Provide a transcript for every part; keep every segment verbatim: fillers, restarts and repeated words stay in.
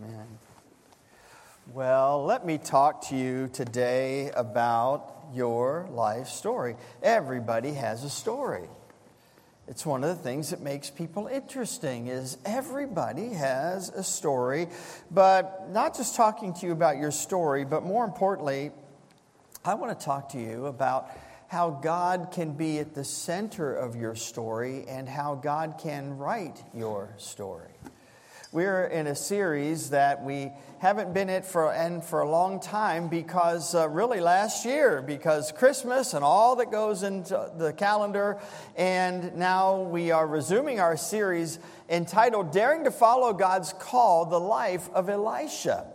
Amen. Well, let me talk to you today about your life story. Everybody has a story. It's one of the things that makes people interesting is everybody has a story. But not just talking to you about your story, but more importantly, I want to talk to you about how God can be at the center of your story and how God can write your story. We're in a series that we haven't been in for and for a long time because uh, really last year, because Christmas and all that goes into the calendar, and now we are resuming our series entitled Daring to Follow God's Call, the Life of Elisha.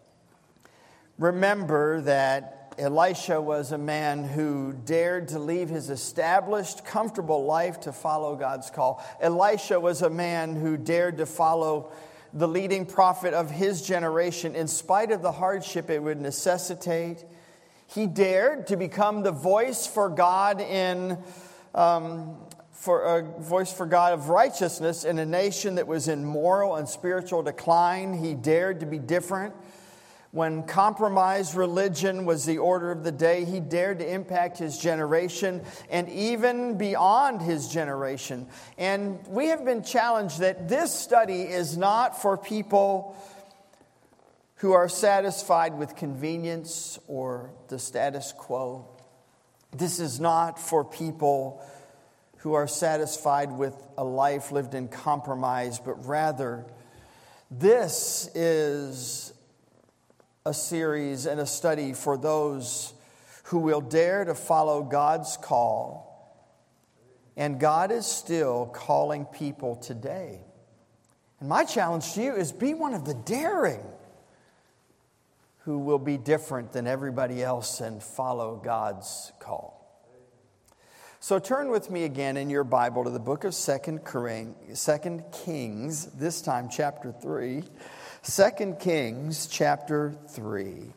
Remember that Elisha was a man who dared to leave his established, comfortable life to follow God's call. Elisha was a man who dared to follow the leading prophet of his generation in spite of the hardship it would necessitate. He dared to become the voice for God in um, for a voice for God of righteousness in a nation that was in moral and spiritual decline. He dared to be different. When compromised religion was the order of the day, he dared to impact his generation and even beyond his generation. And we have been challenged that this study is not for people who are satisfied with convenience or the status quo. This is not for people who are satisfied with a life lived in compromise, but rather this is a series and a study for those who will dare to follow God's call. And God is still calling people today. And my challenge to you is be one of the daring who will be different than everybody else and follow God's call. So turn with me again in your Bible to the book of Second Kings, this time chapter three. Second Kings chapter three.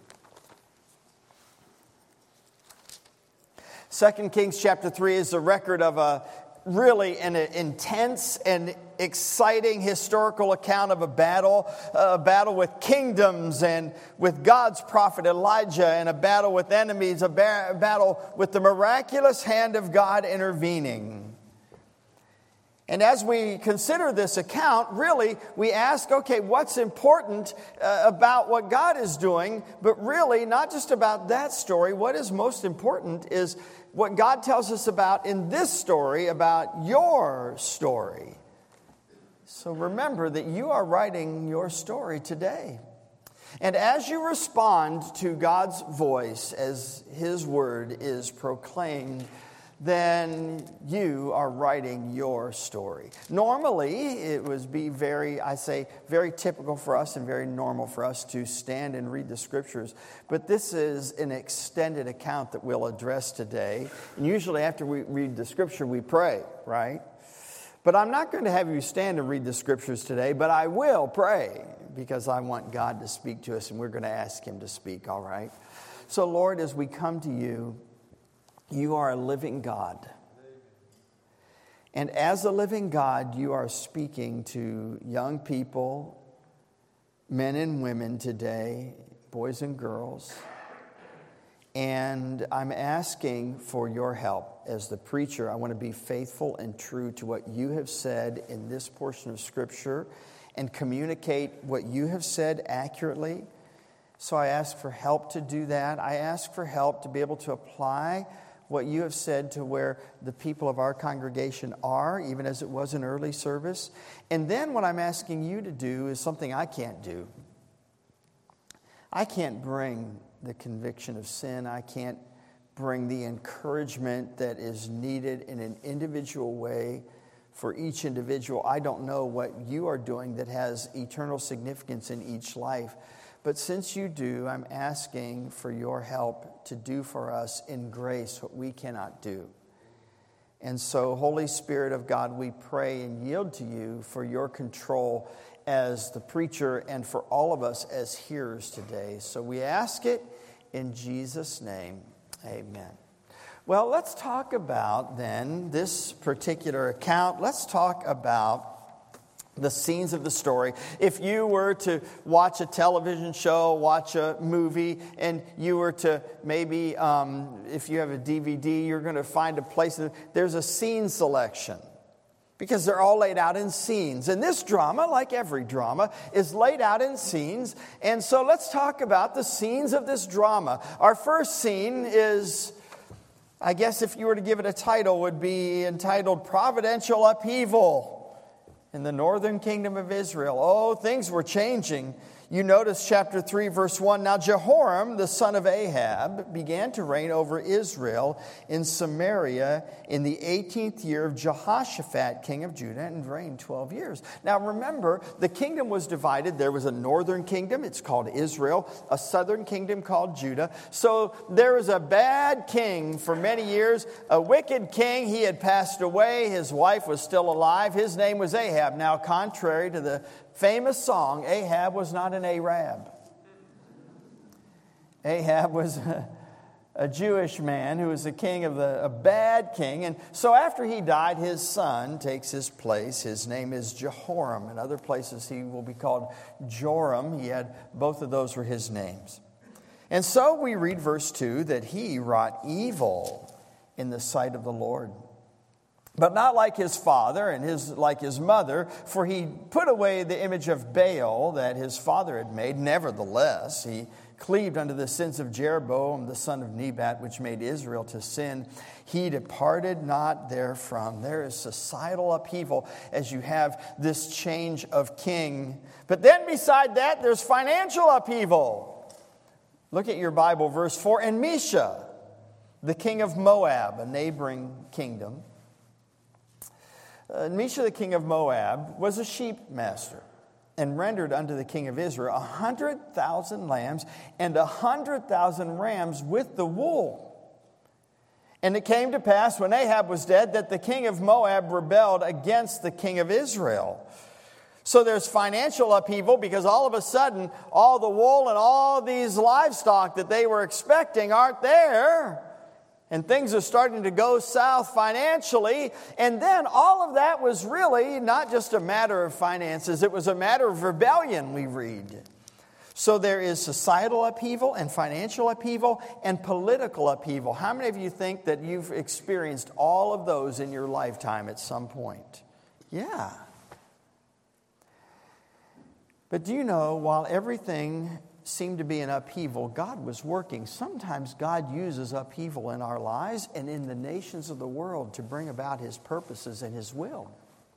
Second Kings chapter three is a record of a really an intense and exciting historical account of a battle, a battle with kingdoms and with God's prophet Elijah, and a battle with enemies, a ba- battle with the miraculous hand of God intervening. And as we consider this account, really, we ask, okay, what's important uh, about what God is doing? But really, not just about that story. What is most important is what God tells us about in this story, about your story. So remember that you are writing your story today. And as you respond to God's voice as His word is proclaimed, then you are writing your story. Normally, it would be very, I say, very typical for us and very normal for us to stand and read the scriptures. But this is an extended account that we'll address today. And usually after we read the scripture, we pray, right? But I'm not going to have you stand and read the scriptures today, but I will pray because I want God to speak to us and we're going to ask Him to speak, all right? So, Lord, as we come to you, you are a living God. And as a living God, you are speaking to young people, men and women today, boys and girls. And I'm asking for your help. As the preacher, I want to be faithful and true to what you have said in this portion of Scripture and communicate what you have said accurately. So I ask for help to do that. I ask for help to be able to apply what you have said to where the people of our congregation are, even as it was in early service. And then what I'm asking you to do is something I can't do. I can't bring the conviction of sin. I can't bring the encouragement that is needed in an individual way for each individual. I don't know what you are doing that has eternal significance in each life. But since you do, I'm asking for your help to do for us in grace what we cannot do. And so, Holy Spirit of God, we pray and yield to you for your control as the preacher and for all of us as hearers today. So we ask it in Jesus' name. Amen. Well, let's talk about then this particular account. Let's talk about the scenes of the story. If you were to watch a television show, watch a movie, and you were to maybe, um, if you have a D V D, you're going to find a place, there's a scene selection. Because they're all laid out in scenes. And this drama, like every drama, is laid out in scenes. And so let's talk about the scenes of this drama. Our first scene is, I guess if you were to give it a title, would be entitled Providential Upheaval in the northern kingdom of Israel. Oh, things were changing. You notice chapter three, verse one. Now Jehoram, the son of Ahab, began to reign over Israel in Samaria in the eighteenth year of Jehoshaphat, king of Judah, and reigned twelve years. Now remember, the kingdom was divided. There was a northern kingdom, it's called Israel, a southern kingdom called Judah. So there was a bad king for many years, a wicked king. He had passed away. His wife was still alive. His name was Ahab. Now, contrary to the famous song, Ahab was not an Arab. Ahab was a, a Jewish man who was a king of the, a bad king. And so after he died, his son takes his place. His name is Jehoram. In other places, he will be called Joram. He had, both of those were his names. And so we read verse two that he wrought evil in the sight of the Lord. But not like his father and his like his mother, for he put away the image of Baal that his father had made. Nevertheless, he cleaved unto the sins of Jeroboam, the son of Nebat, which made Israel to sin. He departed not therefrom. There is societal upheaval as you have this change of king. But then beside that, there's financial upheaval. Look at your Bible, verse four. And Mesha, the king of Moab, a neighboring kingdom, Uh, Mesha, the king of Moab, was a sheep master and rendered unto the king of Israel a hundred thousand lambs and a hundred thousand rams with the wool. And it came to pass when Ahab was dead that the king of Moab rebelled against the king of Israel. So there's financial upheaval because all of a sudden all the wool and all these livestock that they were expecting aren't there. And things are starting to go south financially. And then all of that was really not just a matter of finances. It was a matter of rebellion, we read. So there is societal upheaval and financial upheaval and political upheaval. How many of you think that you've experienced all of those in your lifetime at some point? Yeah. But do you know, while everything seemed to be an upheaval, God was working. Sometimes God uses upheaval in our lives and in the nations of the world to bring about His purposes and His will.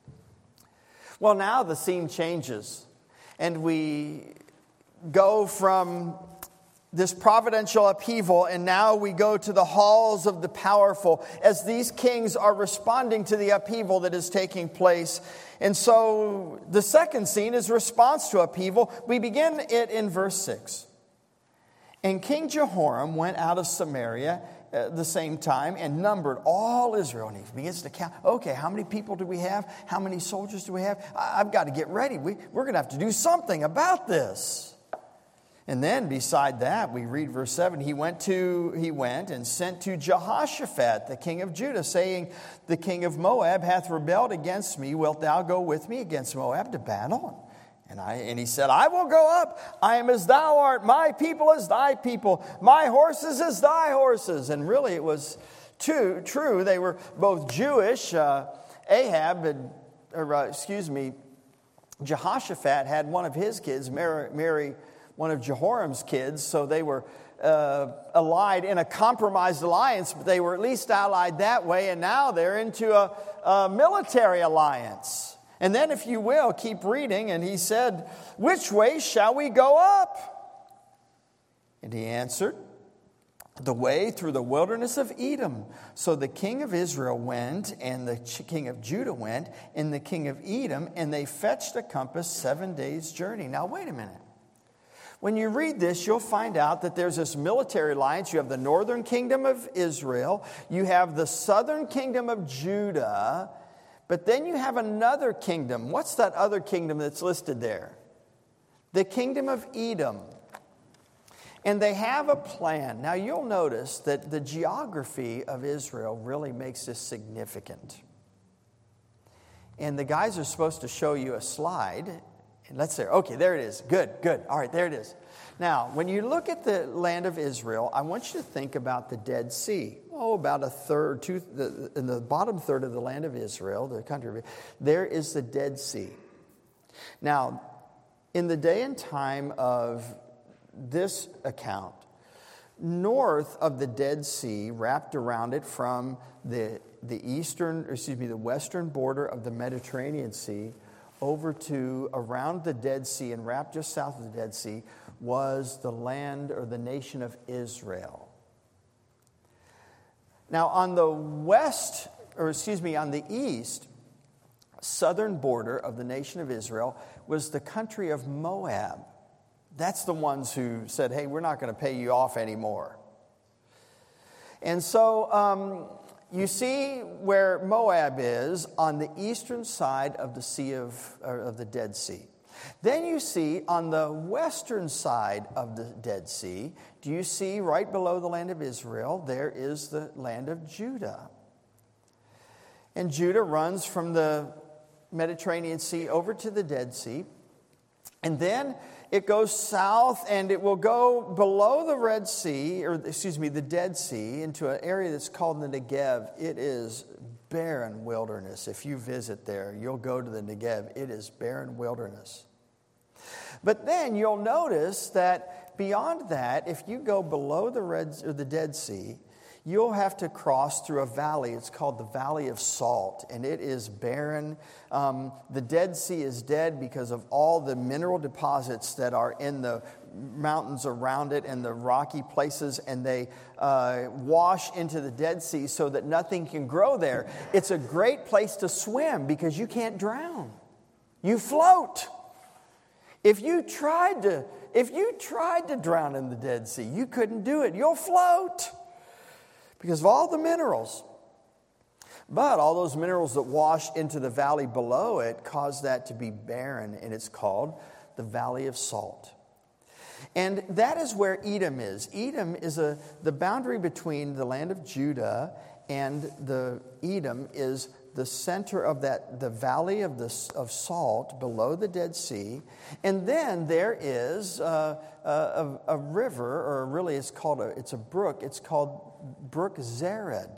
Well, now the scene changes, and we go from this providential upheaval, and now we go to the halls of the powerful as these kings are responding to the upheaval that is taking place. And so the second scene is response to upheaval. We begin it in verse six. And King Jehoram went out of Samaria at the same time and numbered all Israel. And he begins to count. Okay, how many people do we have? How many soldiers do we have? I've got to get ready. We, we're going to have to do something about this. And then beside that, we read verse seven, he went to he went and sent to Jehoshaphat, the king of Judah, saying, the king of Moab hath rebelled against me. Wilt thou go with me against Moab to battle? And I and he said, I will go up. I am as thou art, my people as thy people, my horses as thy horses. And really it was too, true. They were both Jewish. Uh, Ahab, had, or uh, excuse me, Jehoshaphat had one of his kids marry, marry one of Jehoram's kids, so they were uh, allied in a compromised alliance, but they were at least allied that way, and now they're into a, a military alliance. And then, if you will, keep reading, and he said, which way shall we go up? And he answered, the way through the wilderness of Edom. So the king of Israel went, and the king of Judah went, and the king of Edom, and they fetched a compass seven days' journey. Now, wait a minute. When you read this, you'll find out that there's this military alliance. You have the northern kingdom of Israel. You have the southern kingdom of Judah. But then you have another kingdom. What's that other kingdom that's listed there? The kingdom of Edom. And they have a plan. Now you'll notice that the geography of Israel really makes this significant. And the guys are supposed to show you a slide. And let's say, okay, there it is. Good, good. All right, there it is. Now, when you look at the land of Israel, I want you to think about the Dead Sea. Oh, about a third, two, the, in the bottom third of the land of Israel, the country, there is the Dead Sea. Now, in the day and time of this account, north of the Dead Sea, wrapped around it from the, the eastern, or excuse me, the western border of the Mediterranean Sea, over to around the Dead Sea and wrapped just south of the Dead Sea, was the land or the nation of Israel. Now, on the west, or excuse me, on the east, southern border of the nation of Israel was the country of Moab. That's the ones who said, hey, we're not going to pay you off anymore. And so um, you see where Moab is on the eastern side of the Sea of, or of the Dead Sea. Then you see on the western side of the Dead Sea, do you see right below the land of Israel, there is the land of Judah. And Judah runs from the Mediterranean Sea over to the Dead Sea. And then it goes south and it will go below the Red Sea, or excuse me, the Dead Sea, into an area that's called the Negev. It is barren wilderness. If you visit there, you'll go to the Negev. It is barren wilderness. But then you'll notice that beyond that, if you go below the Red or the Dead Sea, you'll have to cross through a valley. It's called the Valley of Salt, and it is barren. Um, the Dead Sea is dead because of all the mineral deposits that are in the mountains around it and the rocky places, and they uh, wash into the Dead Sea so that nothing can grow there. It's a great place to swim because you can't drown. You float. If you tried to, if you tried to drown in the Dead Sea, you couldn't do it. You'll float because of all the minerals. But all those minerals that wash into the valley below it cause that to be barren, and it's called the Valley of Salt. And that is where Edom is. Edom is a the boundary between the land of Judah and the Edom is the center of that, the valley of the of salt below the Dead Sea, and then there is a, a, a river, or really it's called a it's a brook. It's called Brook Zered,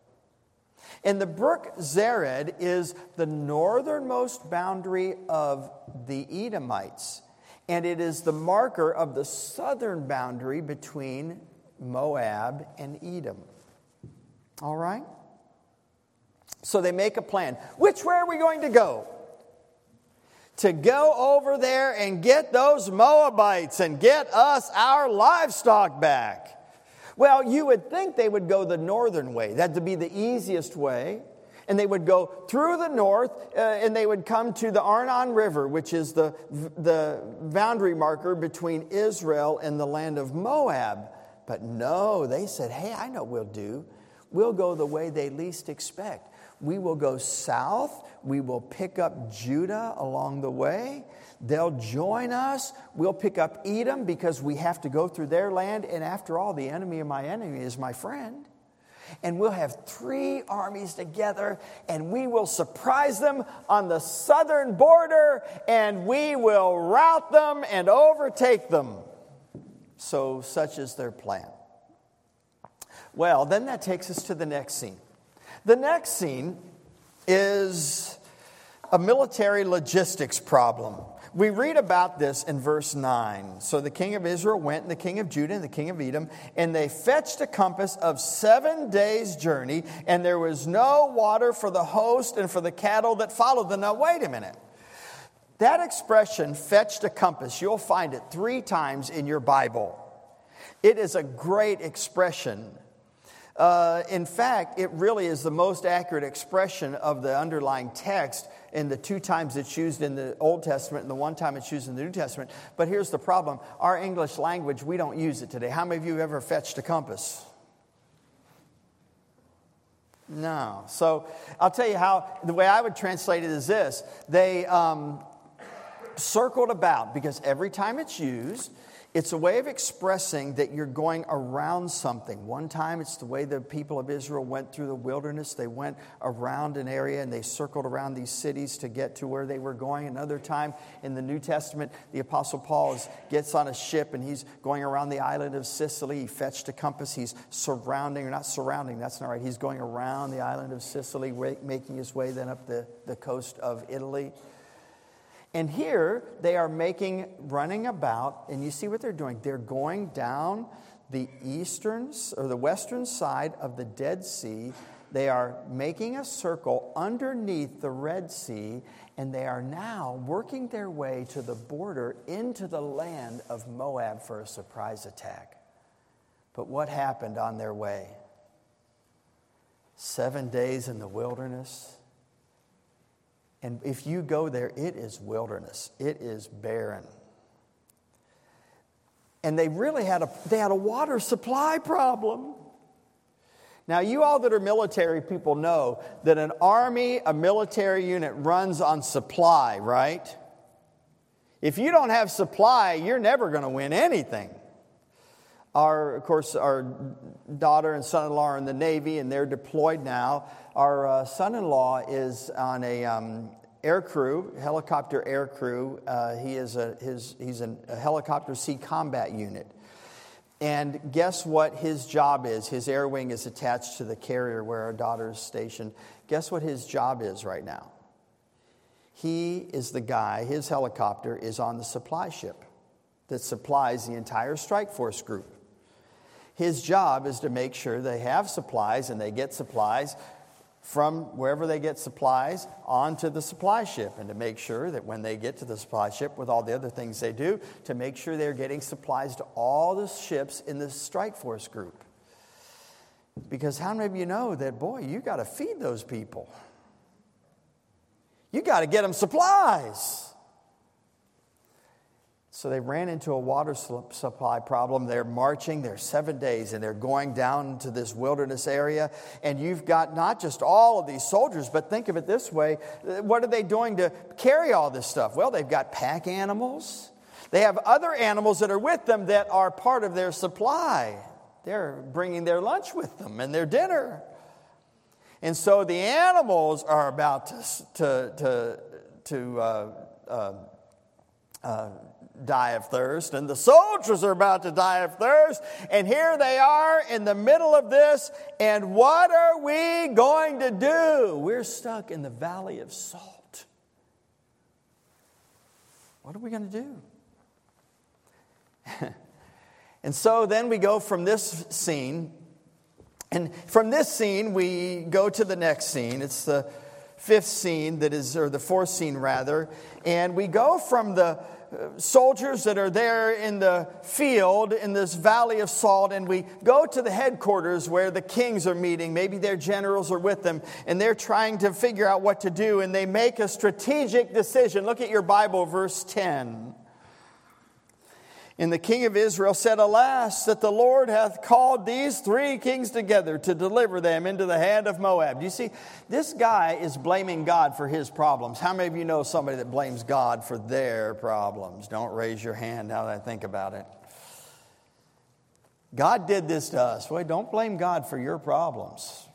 and the Brook Zered is the northernmost boundary of the Edomites, and it is the marker of the southern boundary between Moab and Edom. All right. So they make a plan. Which way are we going to go? To go over there and get those Moabites and get us our livestock back. Well, you would think they would go the northern way. That would be the easiest way. And they would go through the north uh, and they would come to the Arnon River, which is the, the boundary marker between Israel and the land of Moab. But no, they said, hey, I know what we'll do. We'll go the way they least expect. We will go south. We will pick up Judah along the way. They'll join us. We'll pick up Edom because we have to go through their land. And after all, the enemy of my enemy is my friend. And we'll have three armies together, and we will surprise them on the southern border, and we will rout them and overtake them. So such is their plan. Well, then that takes us to the next scene. The next scene is a military logistics problem. We read about this in verse nine. So the king of Israel went, and the king of Judah, and the king of Edom, and they fetched a compass of seven days' journey, and there was no water for the host and for the cattle that followed them. Now, wait a minute. That expression, fetched a compass, you'll find it three times in your Bible. It is a great expression. Uh, in fact, it really is the most accurate expression of the underlying text in the two times it's used in the Old Testament and the one time it's used in the New Testament. But here's the problem. Our English language, we don't use it today. How many of you have ever fetched a compass? No. So I'll tell you how, the way I would translate it is this. They, um, circled about because every time it's used, it's a way of expressing that you're going around something. One time, it's the way the people of Israel went through the wilderness. They went around an area and they circled around these cities to get to where they were going. Another time in the New Testament, the Apostle Paul is, gets on a ship and he's going around the island of Sicily. He fetched a compass. He's surrounding, or not surrounding, that's not right. He's going around the island of Sicily, making his way then up the, the coast of Italy. And here they are making, running about, and you see what they're doing. They're going down the eastern or the western side of the Dead Sea. They are making a circle underneath the Red Sea, and they are now working their way to the border into the land of Moab for a surprise attack. But what happened on their way? Seven days in the wilderness. And if you go there, it is wilderness. It is barren. And they really had a they had a water supply problem. Now, you all that are military people know that an army, a military unit runs on supply, right? If you don't have supply, you're never going to win anything. Our, of course, our daughter and son-in-law are in the Navy, and they're deployed now. Our uh, son-in-law is on a um, air crew, helicopter air crew. Uh, he is a his he's an, a helicopter sea combat unit. And guess what his job is? His air wing is attached to the carrier where our daughter is stationed. Guess what his job is right now? He is the guy, his helicopter is on the supply ship that supplies the entire strike force group. His job is to make sure they have supplies and they get supplies from wherever they get supplies onto the supply ship, and to make sure that when they get to the supply ship with all the other things they do, to make sure they're getting supplies to all the ships in the strike force group. Because how many of you know that, boy, you got to feed those people? You got to get them supplies. So they ran into a water supply problem. They're marching, they're seven days, and they're going down to this wilderness area. And you've got not just all of these soldiers, but think of it this way. What are they doing to carry all this stuff? Well, they've got pack animals. They have other animals that are with them that are part of their supply. They're bringing their lunch with them and their dinner. And so the animals are about to, to, to, to uh, uh, uh, die of thirst, and the soldiers are about to die of thirst, and here they are in the middle of this, and what are we going to do? We're stuck in the valley of salt. What are we going to do? And so then we go from this scene, and from this scene we go to the next scene. It's the fifth scene that is, or the fourth scene rather, and we go from the soldiers that are there in the field in this valley of salt, and we go to the headquarters where the kings are meeting. Maybe their generals are with them, and they're trying to figure out what to do, and they make a strategic decision. Look at your Bible, verse ten. And the king of Israel said, "Alas, that the Lord hath called these three kings together to deliver them into the hand of Moab." Do you see? This guy is blaming God for his problems. How many of you know somebody that blames God for their problems? Don't raise your hand now that I think about it. God did this to us. Well, don't blame God for your problems.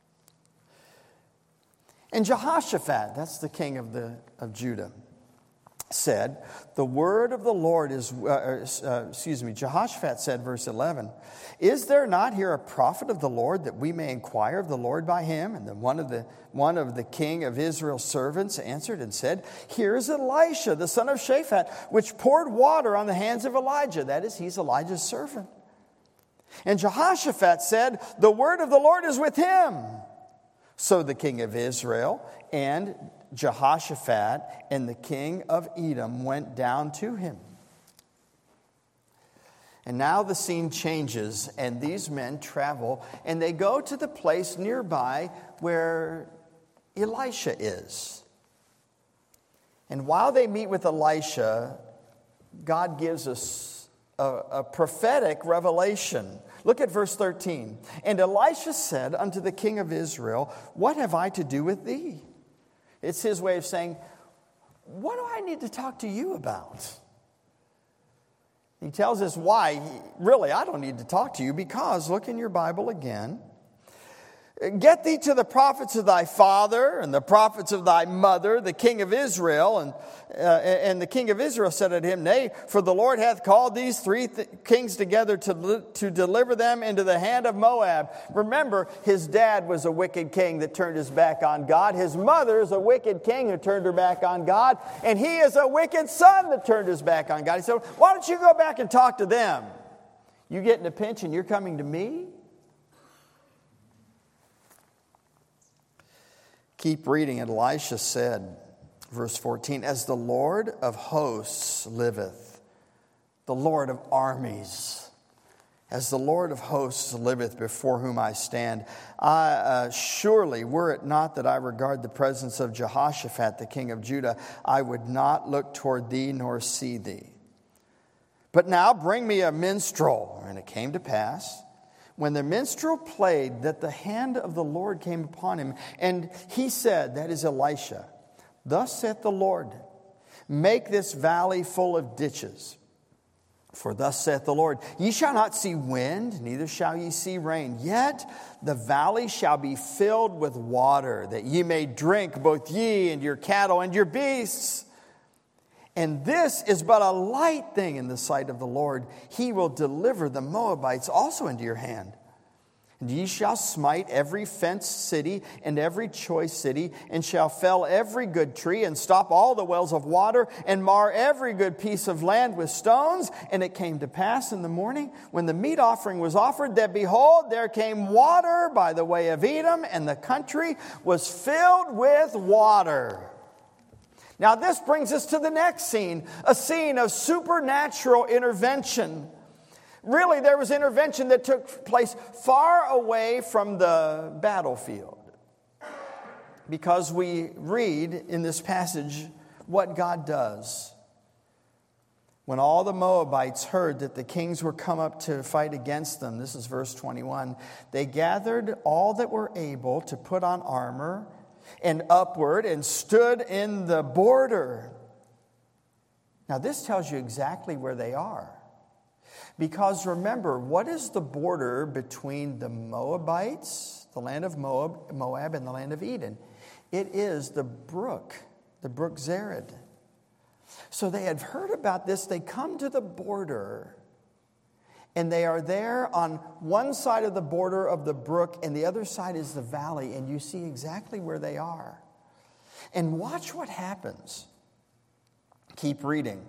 And Jehoshaphat, that's the king of the of Judah, said, "The word of the Lord is," uh, uh, excuse me, Jehoshaphat said, verse eleven, "Is there not here a prophet of the Lord, that we may inquire of the Lord by him?" And then one of the one of the king of Israel's servants answered and said, "Here is Elisha, the son of Shaphat, which poured water on the hands of Elijah." That is, he's Elijah's servant. And Jehoshaphat said, "The word of the Lord is with him." So the king of Israel and Jehoshaphat and the king of Edom went down to him. And now the scene changes, and these men travel, and they go to the place nearby where Elisha is. And while they meet with Elisha, God gives us a, a prophetic revelation. Look at verse thirteen. "And Elisha said unto the king of Israel, What have I to do with thee?" It's his way of saying, what do I need to talk to you about? He tells us why. Really, I don't need to talk to you because, look in your Bible again. Get thee to the prophets of thy father and the prophets of thy mother, the king of Israel. And, uh, and the king of Israel said unto him, Nay, for the Lord hath called these three th- kings together to, to deliver them into the hand of Moab. Remember, his dad was a wicked king that turned his back on God. His mother is a wicked king who turned her back on God. And he is a wicked son that turned his back on God. He said, why don't you go back and talk to them? You get in a pinch and you're coming to me? Keep reading. And Elisha said, verse fourteen, as the Lord of hosts liveth, the Lord of armies, as the Lord of hosts liveth before whom I stand, I, uh, surely were it not that I regard the presence of Jehoshaphat, the king of Judah, I would not look toward thee nor see thee. But now bring me a minstrel. And it came to pass, when the minstrel played, that the hand of the Lord came upon him. And he said, that is Elisha, thus saith the Lord, make this valley full of ditches. For thus saith the Lord, ye shall not see wind, neither shall ye see rain. Yet the valley shall be filled with water, that ye may drink, both ye and your cattle and your beasts. And this is but a light thing in the sight of the Lord. He will deliver the Moabites also into your hand. And ye shall smite every fenced city and every choice city, and shall fell every good tree, and stop all the wells of water, and mar every good piece of land with stones. And it came to pass in the morning, when the meat offering was offered, that behold, there came water by the way of Edom, and the country was filled with water. Now this brings us to the next scene, a scene of supernatural intervention. Really, there was intervention that took place far away from the battlefield. Because we read in this passage what God does. When all the Moabites heard that the kings were come up to fight against them, this is verse twenty-one, they gathered all that were able to put on armor and upward, and stood in the border. Now this tells you exactly where they are. Because remember, what is the border between the Moabites, the land of Moab, Moab and the land of Eden? It is the brook, the brook Zered. So they had heard about this. They come to the border. And they are there on one side of the border of the brook, and the other side is the valley, and you see exactly where they are. And watch what happens. Keep reading.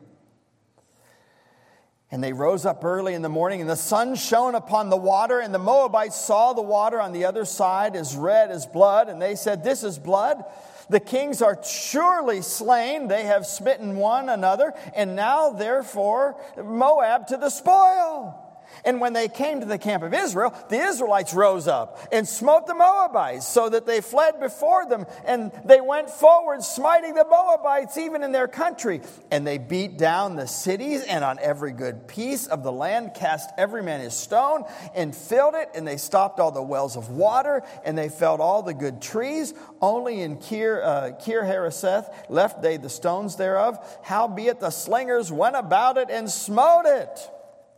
And they rose up early in the morning, and the sun shone upon the water, and the Moabites saw the water on the other side as red as blood, and they said, this is blood. The kings are surely slain. They have smitten one another, and now therefore Moab to the spoil. And when they came to the camp of Israel, the Israelites rose up and smote the Moabites, so that they fled before them. And they went forward, smiting the Moabites even in their country. And they beat down the cities, and on every good piece of the land cast every man his stone, and filled it. And they stopped all the wells of water, and they felled all the good trees. Only in Kir, uh, Kir Hareseth left they the stones thereof. Howbeit the slingers went about it and smote it.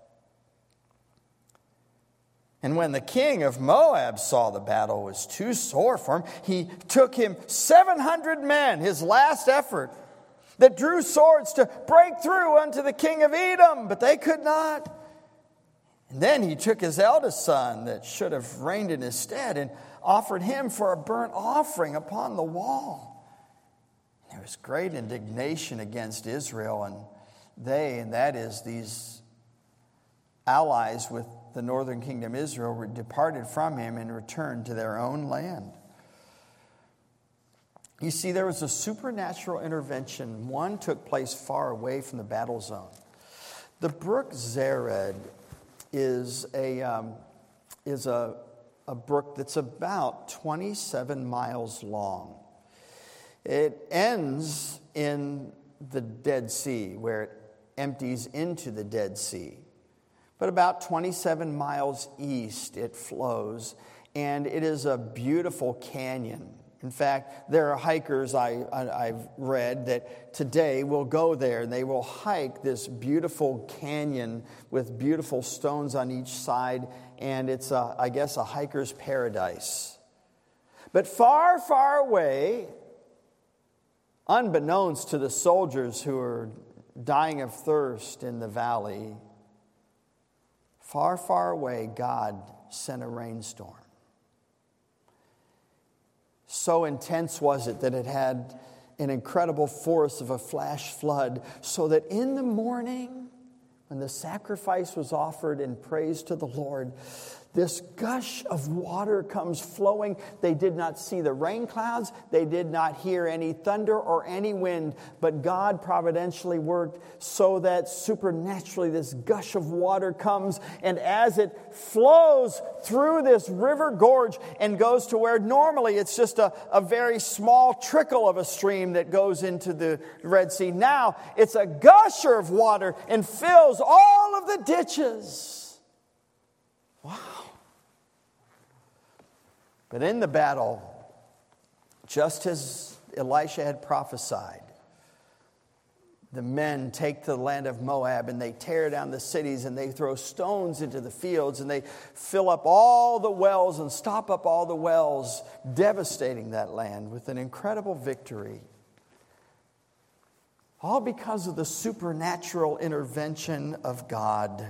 And when the king of Moab saw the battle was too sore for him, he took him seven hundred men, his last effort, that drew swords to break through unto the king of Edom, but they could not. And then he took his eldest son that should have reigned in his stead and offered him for a burnt offering upon the wall. There was great indignation against Israel, and they, and that is these allies with the northern kingdom Israel, were departed from him and returned to their own land. You see, there was a supernatural intervention. One took place far away from the battle zone. The brook Zered is a um, is a, a brook that's about twenty-seven miles long. It ends in the Dead Sea, where it empties into the Dead Sea. But about twenty-seven miles east it flows, and it is a beautiful canyon. In fact, there are hikers I, I, I've read that today will go there and they will hike this beautiful canyon with beautiful stones on each side, and it's, a, I guess, a hiker's paradise. But far, far away, unbeknownst to the soldiers who are dying of thirst in the valley, far, far away, God sent a rainstorm. So intense was it that it had an incredible force of a flash flood, so that in the morning, when the sacrifice was offered in praise to the Lord, this gush of water comes flowing. They did not see the rain clouds. They did not hear any thunder or any wind. But God providentially worked so that supernaturally this gush of water comes. And as it flows through this river gorge and goes to where normally it's just a, a very small trickle of a stream that goes into the Red Sea, now it's a gusher of water and fills all of the ditches. Wow. But in the battle, just as Elisha had prophesied, the men take to the land of Moab and they tear down the cities and they throw stones into the fields and they fill up all the wells and stop up all the wells, devastating that land with an incredible victory. All because of the supernatural intervention of God.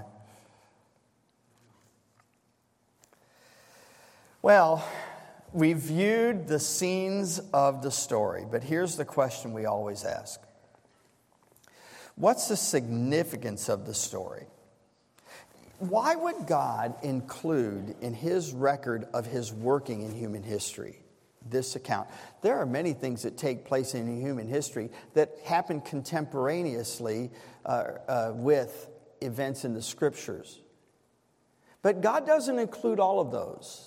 Well, we viewed the scenes of the story, but here's the question we always ask. What's the significance of the story? Why would God include in his record of his working in human history this account? There are many things that take place in human history that happen contemporaneously uh, uh, with events in the Scriptures. But God doesn't include all of those.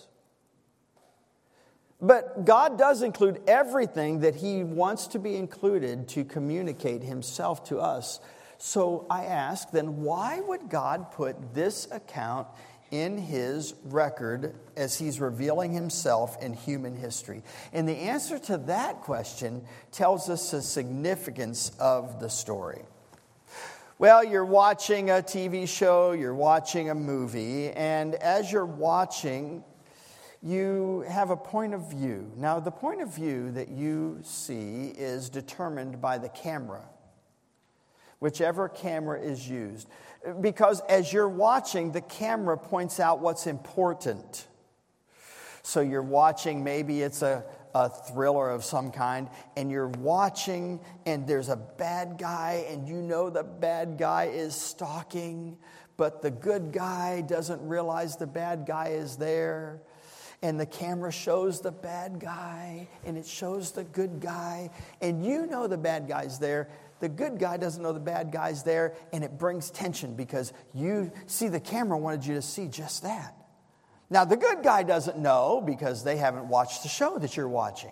But God does include everything that he wants to be included to communicate himself to us. So I ask, then why would God put this account in his record as he's revealing himself in human history? And the answer to that question tells us the significance of the story. Well, you're watching a T V show, you're watching a movie, and as you're watching, you have a point of view. Now, the point of view that you see is determined by the camera, whichever camera is used. Because as you're watching, the camera points out what's important. So you're watching, maybe it's a, a thriller of some kind, and you're watching, and there's a bad guy, and you know the bad guy is stalking, but the good guy doesn't realize the bad guy is there. And the camera shows the bad guy, and it shows the good guy. And you know the bad guy's there. The good guy doesn't know the bad guy's there, and it brings tension because you see the camera wanted you to see just that. Now, the good guy doesn't know because they haven't watched the show that you're watching.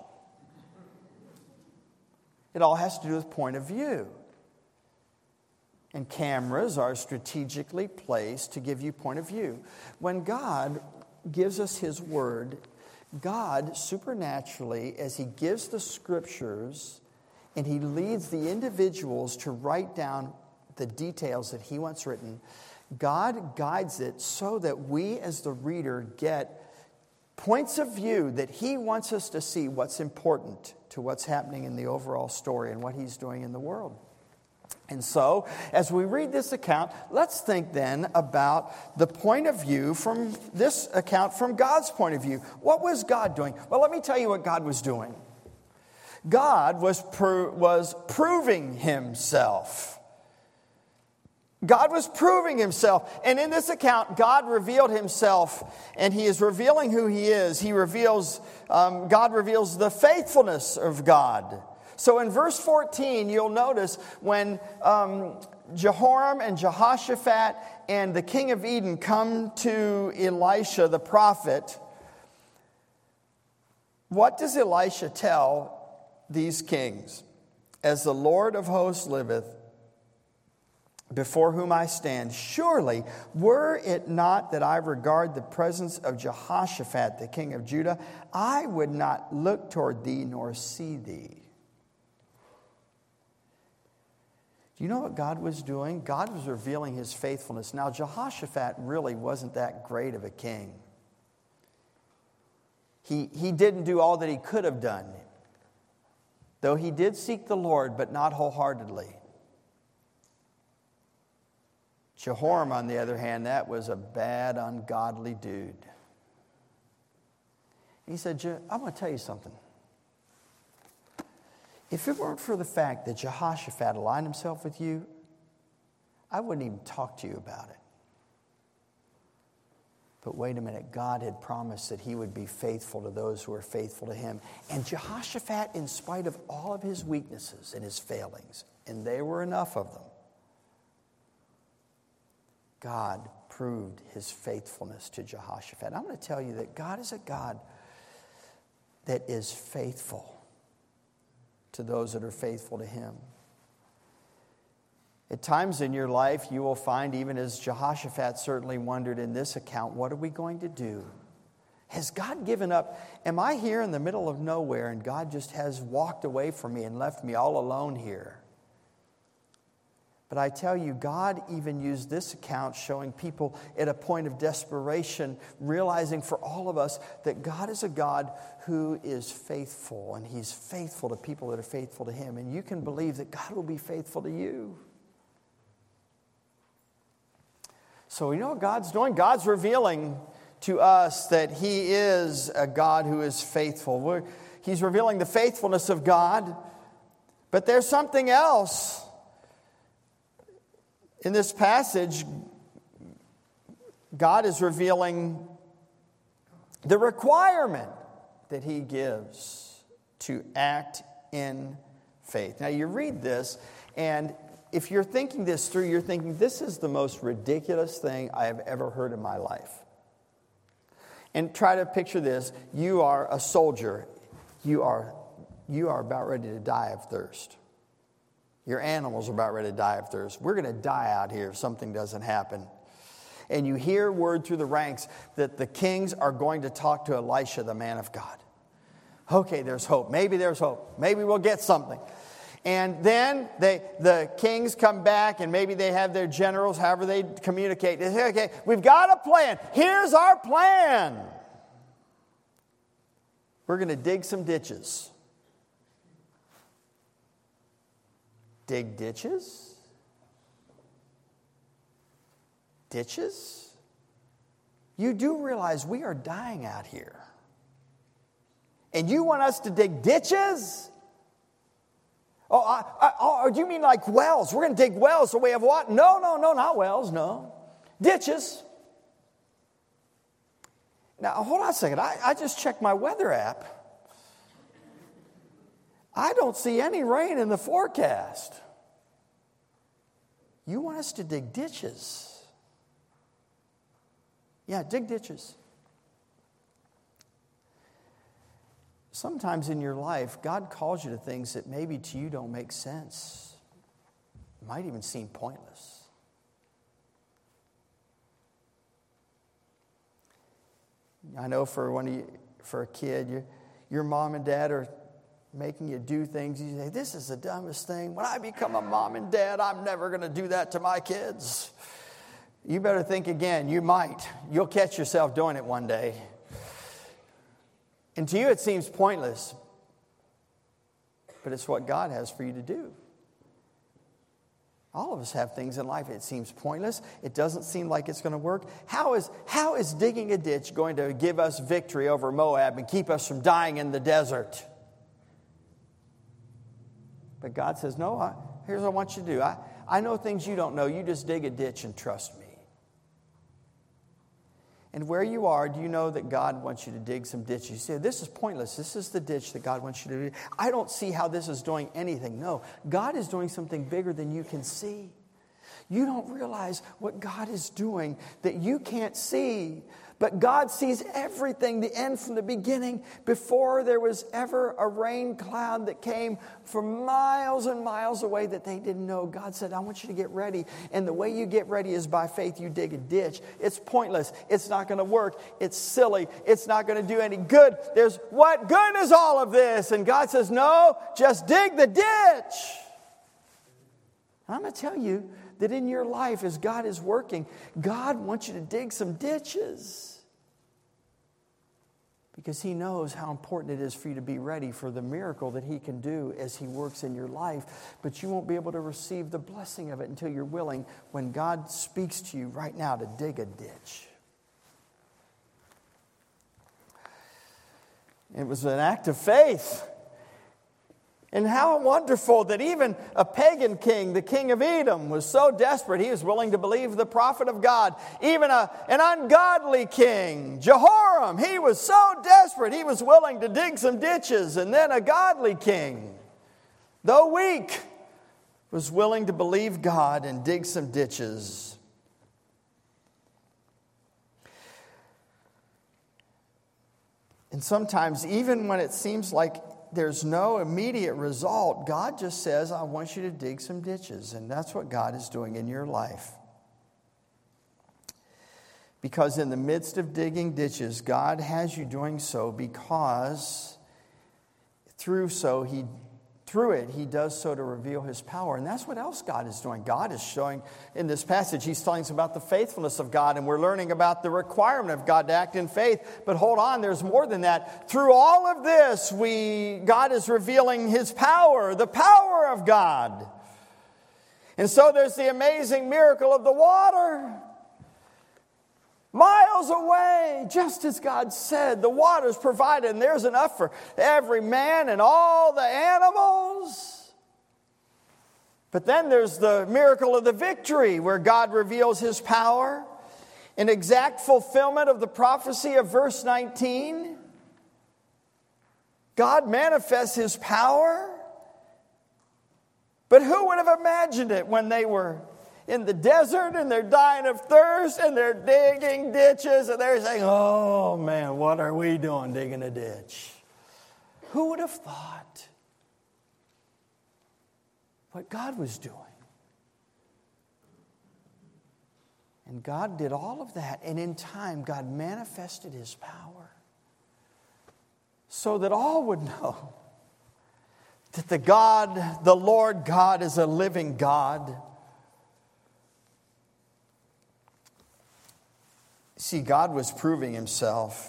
It all has to do with point of view. And cameras are strategically placed to give you point of view. When God gives us his word, God supernaturally, as he gives the scriptures and he leads the individuals to write down the details that he wants written, God guides it so that we as the reader get points of view that he wants us to see what's important to what's happening in the overall story and what he's doing in the world. And so, as we read this account, let's think then about the point of view from this account from God's point of view. What was God doing? Well, let me tell you what God was doing. God was pro- was proving himself. God was proving himself. And in this account, God revealed himself, and he is revealing who he is. He reveals, um, God reveals the faithfulness of God. So in verse fourteen, you'll notice when um, Jehoram and Jehoshaphat and the king of Edom come to Elisha the prophet, what does Elisha tell these kings? As the Lord of hosts liveth, before whom I stand. Surely, were it not that I regard the presence of Jehoshaphat, the king of Judah, I would not look toward thee nor see thee. Do you know what God was doing? God was revealing his faithfulness. Now, Jehoshaphat really wasn't that great of a king. He, he didn't do all that he could have done, though he did seek the Lord, but not wholeheartedly. Jehoram, on the other hand, that was a bad, ungodly dude. He said, I'm going to tell you something. If it weren't for the fact that Jehoshaphat aligned himself with you, I wouldn't even talk to you about it. But wait a minute, God had promised that he would be faithful to those who are faithful to him. And Jehoshaphat, in spite of all of his weaknesses and his failings, and there were enough of them, God proved his faithfulness to Jehoshaphat. I'm going to tell you that God is a God that is faithful to those that are faithful to him. At times in your life, you will find, even as Jehoshaphat certainly wondered in this account, what are we going to do? Has God given up? Am I here in the middle of nowhere and God just has walked away from me and left me all alone here? But I tell you, God even used this account showing people at a point of desperation, realizing for all of us that God is a God who is faithful, and he's faithful to people that are faithful to him. And you can believe that God will be faithful to you. So you know what God's doing? God's revealing to us that he is a God who is faithful. We're, he's revealing the faithfulness of God. But there's something else. In this passage, God is revealing the requirement that he gives to act in faith. Now, you read this, and if you're thinking this through, you're thinking, this is the most ridiculous thing I have ever heard in my life. And try to picture this. You are a soldier. You are, you are about ready to die of thirst. Your animals are about ready to die of thirst. We're going to die out here if something doesn't happen. And you hear word through the ranks that the kings are going to talk to Elisha, the man of God. Okay, there's hope. Maybe there's hope. Maybe we'll get something. And then they, the kings come back, and maybe they have their generals, however they communicate. They say, okay, we've got a plan. Here's our plan. We're going to dig some ditches. Dig ditches? Ditches? You do realize we are dying out here. And you want us to dig ditches? Oh, I, I, oh, do you mean like wells? We're going to dig wells so we have what? No, no, no, not wells, no. Ditches. Now, hold on a second. I, I just checked my weather app. I don't see any rain in the forecast. You want us to dig ditches? Yeah, dig ditches. Sometimes in your life, God calls you to things that maybe to you don't make sense. It might even seem pointless. I know for one of you, for a kid, your, your mom and dad are making you do things. You say, this is the dumbest thing. When I become a mom and dad, I'm never going to do that to my kids. You better think again. You might. You'll catch yourself doing it one day. And to you it seems pointless. But it's what God has for you to do. All of us have things in life. It seems pointless. It doesn't seem like it's going to work. How is, how is digging a ditch going to give us victory over Moab and keep us from dying in the desert? But God says, no, I, here's what I want you to do. I, I know things you don't know. You just dig a ditch and trust me. And where you are, do you know that God wants you to dig some ditches? You say, this is pointless. This is the ditch that God wants you to do. I don't see how this is doing anything. No, God is doing something bigger than you can see. You don't realize what God is doing that you can't see. But God sees everything, the end from the beginning, before there was ever a rain cloud that came from miles and miles away that they didn't know. God said, I want you to get ready. And the way you get ready is by faith. You dig a ditch. It's pointless. It's not going to work. It's silly. It's not going to do any good. There's what good is all of this? And God says, no, just dig the ditch. I'm going to tell you that in your life, as God is working, God wants you to dig some ditches. Because He knows how important it is for you to be ready for the miracle that He can do as He works in your life. But you won't be able to receive the blessing of it until you're willing, when God speaks to you right now, to dig a ditch. It was an act of faith. And how wonderful that even a pagan king, the king of Edom, was so desperate he was willing to believe the prophet of God. Even a, an ungodly king, Jehoram, he was so desperate he was willing to dig some ditches. And then a godly king, though weak, was willing to believe God and dig some ditches. And sometimes, even when it seems like there's no immediate result, God just says, I want you to dig some ditches. And that's what God is doing in your life. Because in the midst of digging ditches, God has you doing so because through so he through it, He does so to reveal His power. And that's what else God is doing. God is showing in this passage, He's telling us about the faithfulness of God, and we're learning about the requirement of God to act in faith. But hold on, there's more than that. Through all of this, we God is revealing His power, the power of God. And so there's the amazing miracle of the water. Miles away, just as God said, the water's provided, and there's enough for every man and all the animals. But then there's the miracle of the victory, where God reveals His power. An exact fulfillment of the prophecy of verse nineteen. God manifests His power. But who would have imagined it when they were in the desert and they're dying of thirst and they're digging ditches and they're saying, oh man, what are we doing digging a ditch? Who would have thought what God was doing? And God did all of that, and in time God manifested His power so that all would know that the God, the Lord God, is a living God. See, God was proving Himself.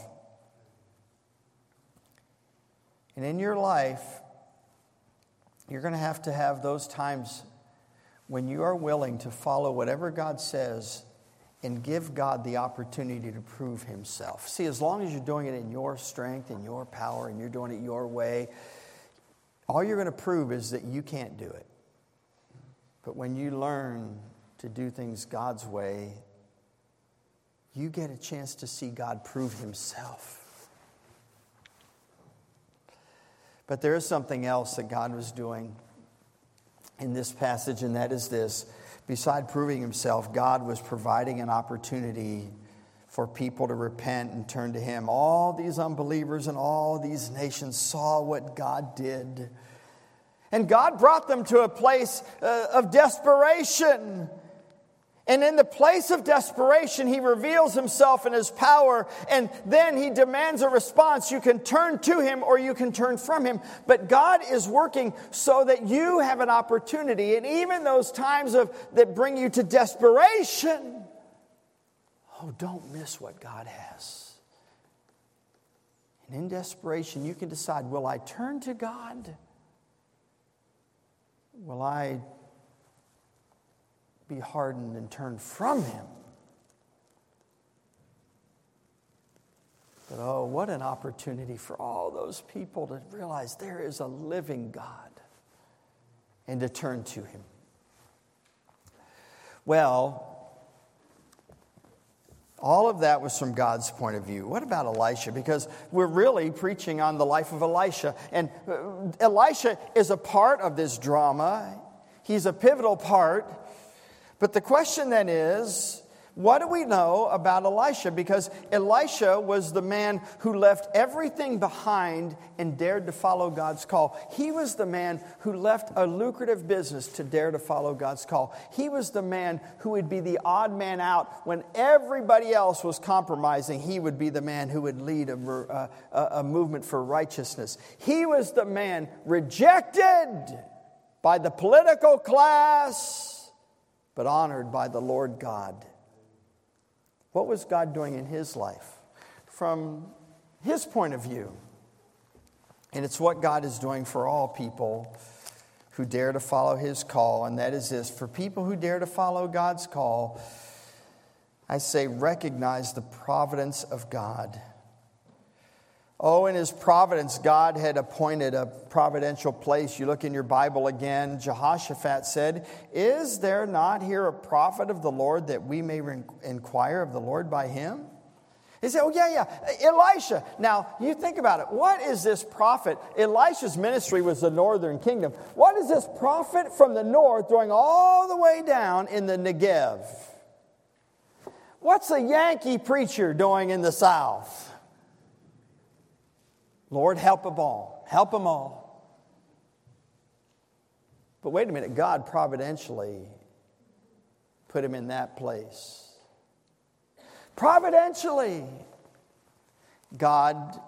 And in your life, you're going to have to have those times when you are willing to follow whatever God says and give God the opportunity to prove Himself. See, as long as you're doing it in your strength and your power and you're doing it your way, all you're going to prove is that you can't do it. But when you learn to do things God's way, you get a chance to see God prove Himself. But there is something else that God was doing in this passage, and that is this. Beside proving Himself, God was providing an opportunity for people to repent and turn to Him. All these unbelievers and all these nations saw what God did. And God brought them to a place uh, of desperation. And in the place of desperation, He reveals Himself and His power, and then He demands a response. You can turn to Him or you can turn from Him. But God is working so that you have an opportunity. And even those times of that bring you to desperation, oh, don't miss what God has. And in desperation, you can decide, will I turn to God? Will I be hardened and turn from Him? But oh, what an opportunity for all those people to realize there is a living God and to turn to Him. Well, all of that was from God's point of view. What about Elisha? Because we're really preaching on the life of Elisha. And Elisha is a part of this drama. He's a pivotal part. But the question then is, what do we know about Elisha? Because Elisha was the man who left everything behind and dared to follow God's call. He was the man who left a lucrative business to dare to follow God's call. He was the man who would be the odd man out when everybody else was compromising. He would be the man who would lead a, a, a movement for righteousness. He was the man rejected by the political class, but honored by the Lord God. What was God doing in his life from his point of view? And it's what God is doing for all people who dare to follow his call. And that is this: for people who dare to follow God's call, I say recognize the providence of God. Oh, in his providence, God had appointed a providential place. You look in your Bible again, Jehoshaphat said, "Is there not here a prophet of the Lord that we may inquire of the Lord by him?" He said, oh, yeah, yeah, Elisha. Now, you think about it. What is this prophet? Elisha's ministry was the northern kingdom. What is this prophet from the north going all the way down in the Negev? What's a Yankee preacher doing in the south? Lord, help them all. Help them all. But wait a minute. God providentially put him in that place. Providentially, God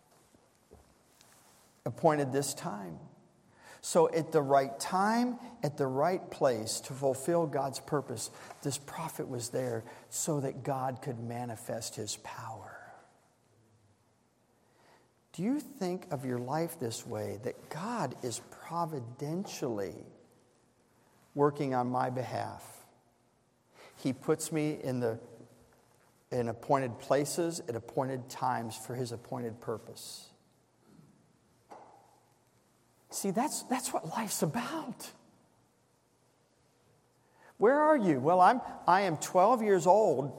appointed this time. So at the right time, at the right place to fulfill God's purpose, this prophet was there so that God could manifest his power. Do you think of your life this way, that God is providentially working on my behalf? He puts me in the in appointed places at appointed times for his appointed purpose. See, that's that's what life's about. Where are you? Well, I'm I am twelve years old,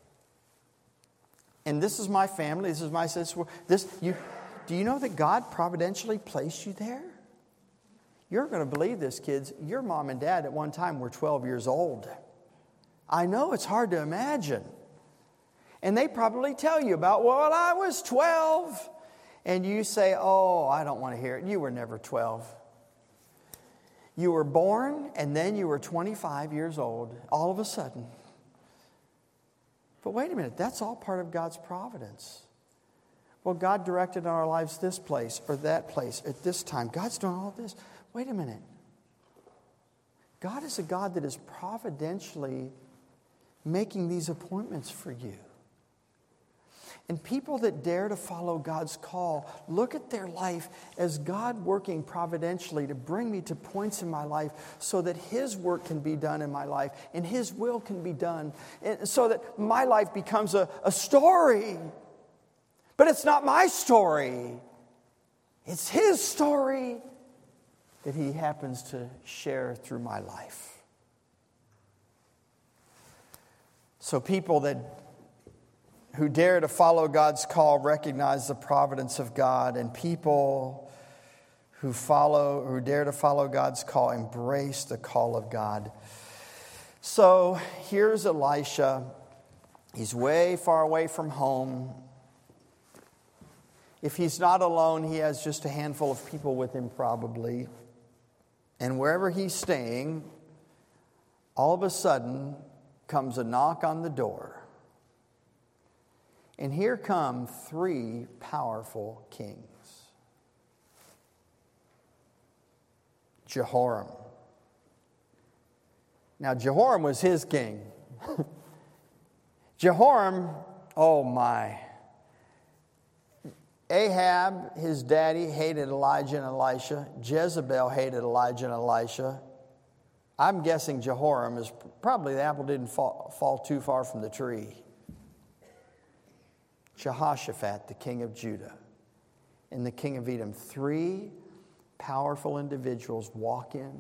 and this is my family. This is my sister. This you. Do you know that God providentially placed you there? You're going to believe this, kids. Your mom and dad at one time were twelve years old. I know it's hard to imagine. And they probably tell you about, well, I was twelve. And you say, oh, I don't want to hear it. You were never twelve. You were born and then you were twenty-five years old all of a sudden. But wait a minute, that's all part of God's providence. Well, God directed in our lives this place or that place at this time. God's doing all this. Wait a minute. God is a God that is providentially making these appointments for you. And people that dare to follow God's call look at their life as God working providentially to bring me to points in my life so that his work can be done in my life and his will can be done, and so that my life becomes a, a story. But it's not my story. It's his story that he happens to share through my life. So people that who dare to follow God's call recognize the providence of God, and people who follow, who dare to follow God's call, embrace the call of God. So here's Elisha. He's way far away from home. If he's not alone, he has just a handful of people with him probably. And wherever he's staying, all of a sudden comes a knock on the door. And here come three powerful kings. Jehoram. Now, Jehoram was his king. Jehoram, oh my. Ahab, his daddy, hated Elijah and Elisha. Jezebel hated Elijah and Elisha. I'm guessing Jehoram is probably the apple didn't fall, fall too far from the tree. Jehoshaphat, the king of Judah, and the king of Edom. Three powerful individuals walk in,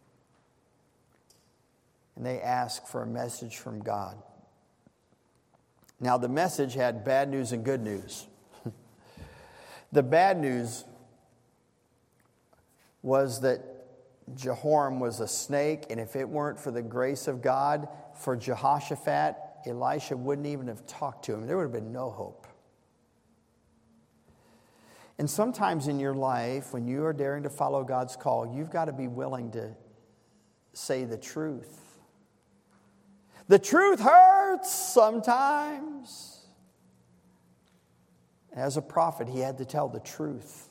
and they ask for a message from God. Now, the message had bad news and good news. The bad news was that Jehoram was a snake, and if it weren't for the grace of God for Jehoshaphat, Elisha wouldn't even have talked to him. There would have been no hope. And sometimes in your life, when you are daring to follow God's call, you've got to be willing to say the truth. The truth hurts sometimes. As a prophet, he had to tell the truth,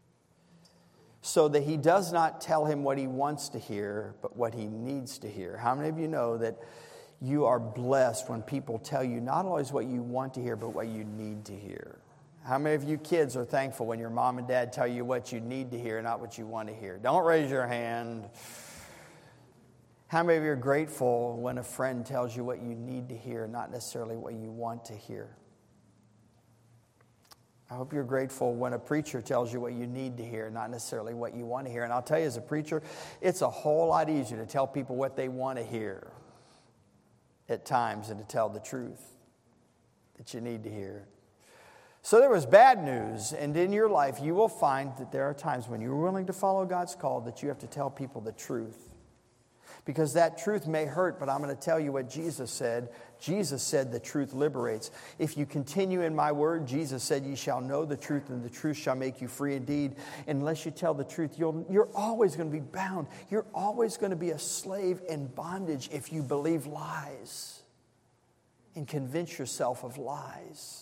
so that he does not tell him what he wants to hear, but what he needs to hear. How many of you know that you are blessed when people tell you not always what you want to hear, but what you need to hear? How many of you kids are thankful when your mom and dad tell you what you need to hear, not what you want to hear? Don't raise your hand. How many of you are grateful when a friend tells you what you need to hear, not necessarily what you want to hear? I hope you're grateful when a preacher tells you what you need to hear, not necessarily what you want to hear. And I'll tell you, as a preacher, it's a whole lot easier to tell people what they want to hear at times than to tell the truth that you need to hear. So there was bad news, and in your life you will find that there are times when you're willing to follow God's call that you have to tell people the truth. Because that truth may hurt, but I'm going to tell you what Jesus said. Jesus said the truth liberates. If you continue in my word, Jesus said, ye shall know the truth, and the truth shall make you free indeed. Unless you tell the truth, you'll, you're always going to be bound. You're always going to be a slave in bondage if you believe lies and convince yourself of lies.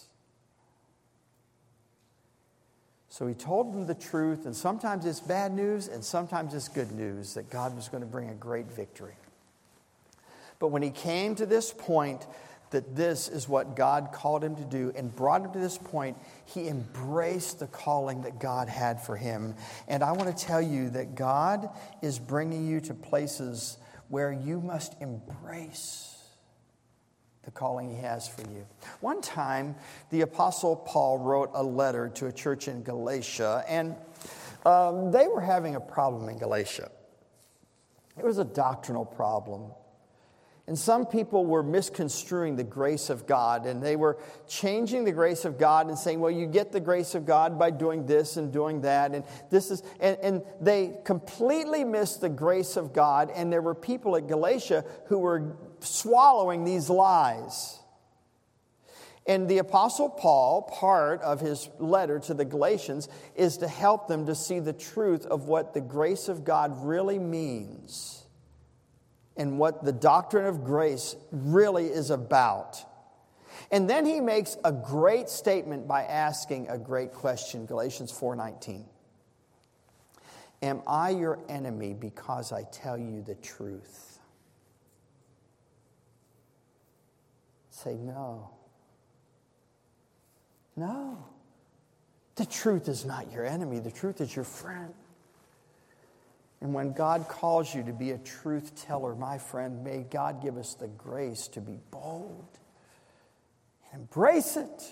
So he told them the truth, and sometimes it's bad news, and sometimes it's good news that God was going to bring a great victory. But when he came to this point that this is what God called him to do and brought him to this point, he embraced the calling that God had for him. And I want to tell you that God is bringing you to places where you must embrace the calling he has for you. One time, the Apostle Paul wrote a letter to a church in Galatia, and um, they were having a problem in Galatia. It was a doctrinal problem. And some people were misconstruing the grace of God, and they were changing the grace of God and saying, well, you get the grace of God by doing this and doing that, and this is, and, and they completely missed the grace of God, and there were people at Galatia who were swallowing these lies. And the Apostle Paul, part of his letter to the Galatians, is to help them to see the truth of what the grace of God really means and what the doctrine of grace really is about. And then he makes a great statement by asking a great question, Galatians four nineteen. Am I your enemy because I tell you the truth? Say no. No. The truth is not your enemy. The truth is your friend. And when God calls you to be a truth teller, my friend, may God give us the grace to be bold and embrace it.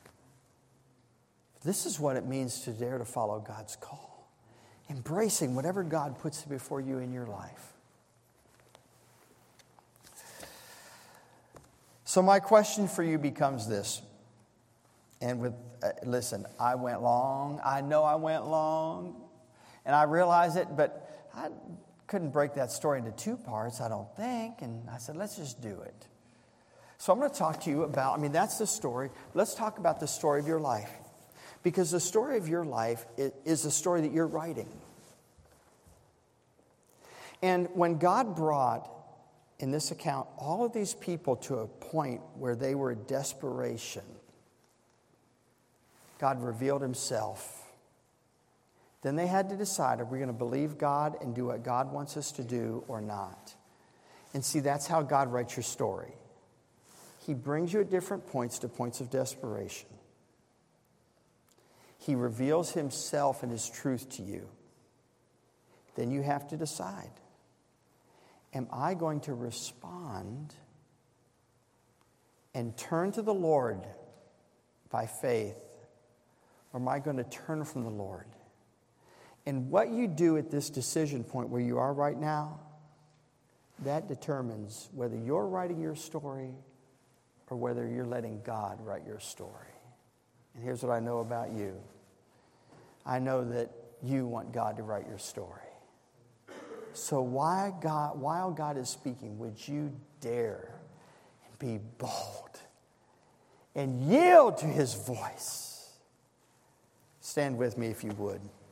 This is what it means to dare to follow God's call. Embracing whatever God puts before you in your life. So my question for you becomes this. And with, uh, listen, I went long. I know I went long. And I realize it, but I couldn't break that story into two parts, I don't think. And I said, let's just do it. So I'm going to talk to you about, I mean, that's the story. Let's talk about the story of your life. Because the story of your life is the story that you're writing. And when God brought, in this account, all of these people to a point where they were in desperation, God revealed himself. Then they had to decide, are we going to believe God and do what God wants us to do or not? And see, that's how God writes your story. He brings you at different points to points of desperation. He reveals himself and his truth to you. Then you have to decide, am I going to respond and turn to the Lord by faith, or am I going to turn from the Lord? And what you do at this decision point where you are right now, that determines whether you're writing your story or whether you're letting God write your story. And here's what I know about you. I know that you want God to write your story. So why God, while God is speaking, would you dare and be bold and yield to his voice? Stand with me if you would.